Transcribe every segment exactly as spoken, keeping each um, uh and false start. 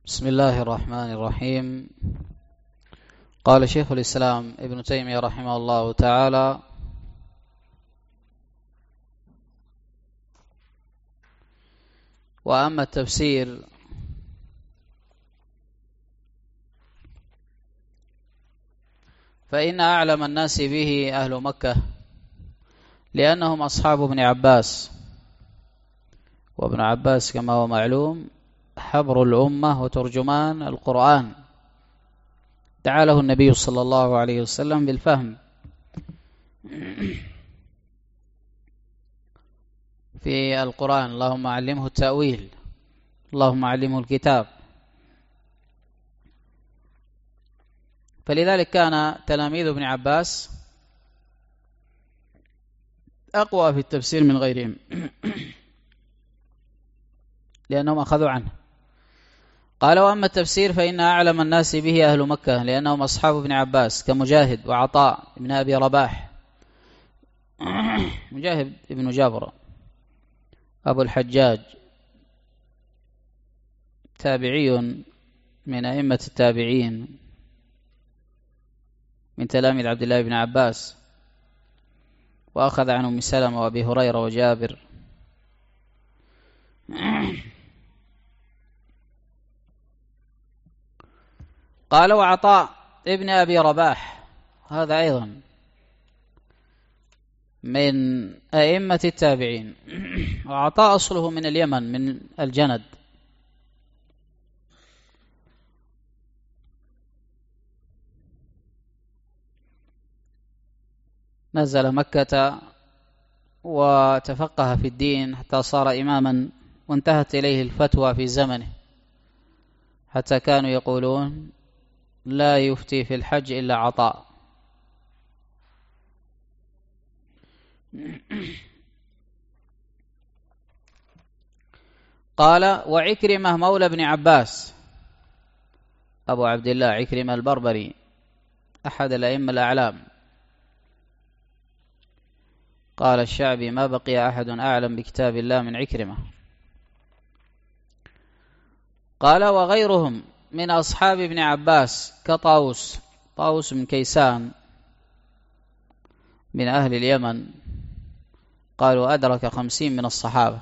بسم الله الرحمن الرحيم. قال شيخ الإسلام ابن تيمية رحمه الله تعالى: وأما التفسير فإن أعلم الناس به أهل مكة، لأنهم أصحاب ابن عباس، وابن عباس كما هو معلوم حبر الأمة وترجمان القرآن، دعا له النبي صلى الله عليه وسلم بالفهم في القرآن: اللهم علمه التأويل، اللهم علمه الكتاب. فلذلك كان تلاميذ ابن عباس أقوى في التفسير من غيرهم لأنهم أخذوا عنه. قال: وأما التفسير فإن أعلم الناس به أهل مكة، لأنهم أصحاب ابن عباس كمجاهد وعطاء ابن أبي رباح. مجاهد ابن جابر أبو الحجاج تابعي من أئمة التابعين، من تلاميذ عبد الله بن عباس، وأخذ عن أم سلمة وأبي هريرة وجابر. قال: وعطاء ابن أبي رباح هذا أيضا من أئمة التابعين، وعطاء أصله من اليمن من الجند. نزل مكة وتفقه في الدين حتى صار إماما، وانتهت إليه الفتوى في زمنه، حتى كانوا يقولون لا يفتي في الحج إلا عطاء. قال: وعكرمة مولى ابن عباس أبو عبد الله عكرمة البربري أحد الأئمة الأعلام. قال الشعبي: ما بقي أحد أعلم بكتاب الله من عكرمة. قال: وغيرهم من أصحاب ابن عباس كطاووس، طاووس بن كيسان من أهل اليمن، قالوا أدرك خمسين من الصحابة.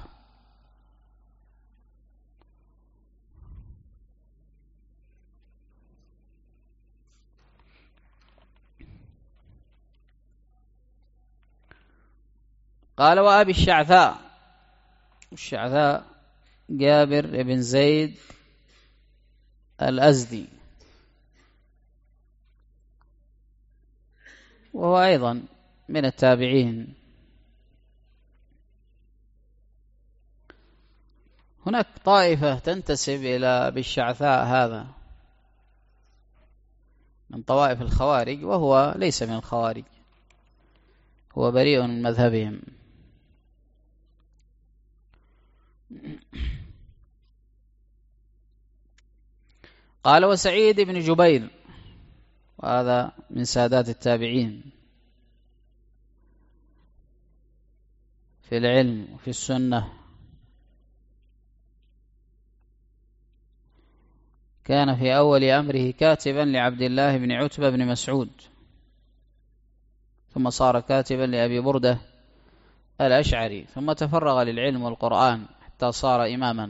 قال: وأبي الشعثاء، الشعثاء جابر بن زيد الأزدي، وهو أيضا من التابعين. هناك طائفة تنتسب إلى أبي الشعثاء هذا من طوائف الخوارج، وهو ليس من الخوارج، هو بريء من مذهبهم. قال: وسعيد بن جبير، وهذا من سادات التابعين في العلم وفي السنة، كان في أول أمره كاتبا لعبد الله بن عتبة بن مسعود، ثم صار كاتبا لأبي بردة الأشعري، ثم تفرغ للعلم والقرآن حتى صار إماما.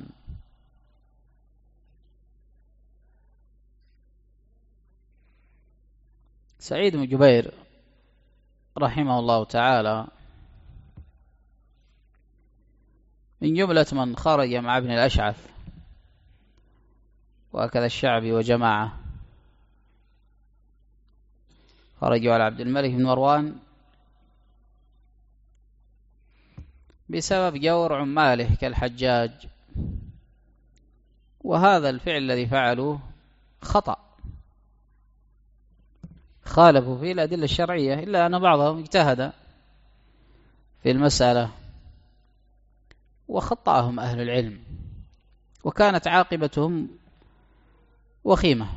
سعيد بن جبير رحمه الله تعالى من جملة من خرج مع ابن الأشعث، وهكذا الشعبي وجماعة خرجوا على عبد الملك بن مروان بسبب جور عماله كالحجاج، وهذا الفعل الذي فعلوه خطأ، خالفوا فيه الأدلة الشرعية، إلا أن بعضهم اجتهد في المسألة وخطأهم أهل العلم، وكانت عاقبتهم وخيمة.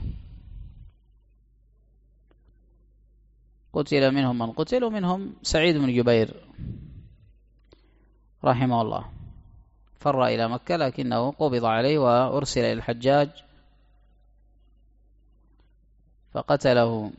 قتل منهم من قتل، ومنهم سعيد بن جبير رحمه الله، فر إلى مكة لكنه قبض عليه وأرسل إلى الحجاج فقتله.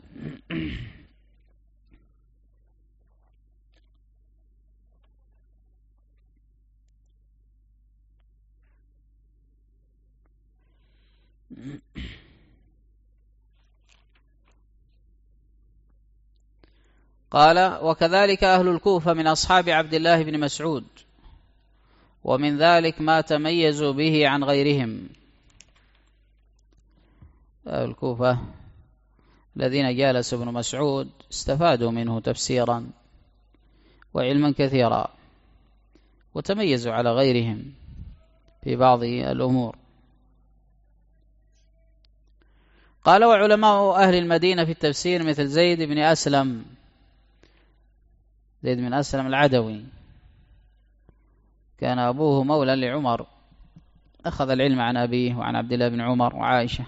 قال: وكذلك أهل الكوفة من أصحاب عبد الله بن مسعود، ومن ذلك ما تميزوا به عن غيرهم. أهل الكوفة الذين جالس ابن مسعود استفادوا منه تفسيرا وعلما كثيرا، وتميزوا على غيرهم في بعض الأمور. قال: وعلماء أهل المدينة في التفسير مثل زيد بن أسلم، زيد بن أسلم العدوي، كان أبوه مولى لعمر، أخذ العلم عن أبيه وعن عبد الله بن عمر وعائشة.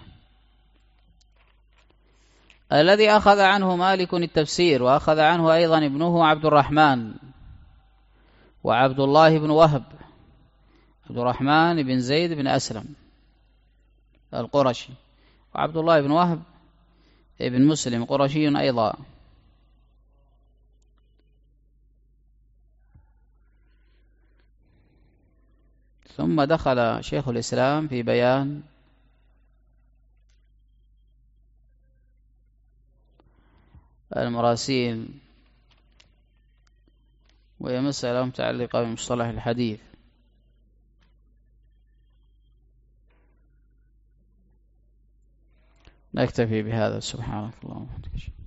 الذي أخذ عنه مالك التفسير، وأخذ عنه أيضا ابنه عبد الرحمن وعبد الله بن وهب، عبد الرحمن بن زيد بن أسلم القرشي، وعبد الله بن وهب ابن مسلم قرشي أيضا. ثم دخل شيخ الإسلام في بيان المراسيل، وهي مسألة متعلقة بمصطلح الحديث. نكتفي بهذا. سبحانك اللهم وبحمدك.